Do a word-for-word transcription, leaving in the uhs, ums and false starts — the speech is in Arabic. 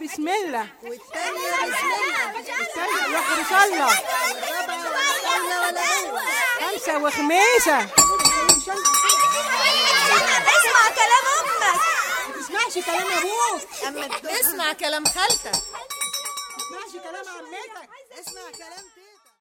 بسم الله، والثانية بسم الله، الثانية يحرس الله، والرابعة ولا حول ولا قوة. خمسة وخميسة. اسمع كلام امك، ما تسمعش كلام ابوك، اسمع كلام خالتك، ما تسمعش كلام عمتك. اسمع كلام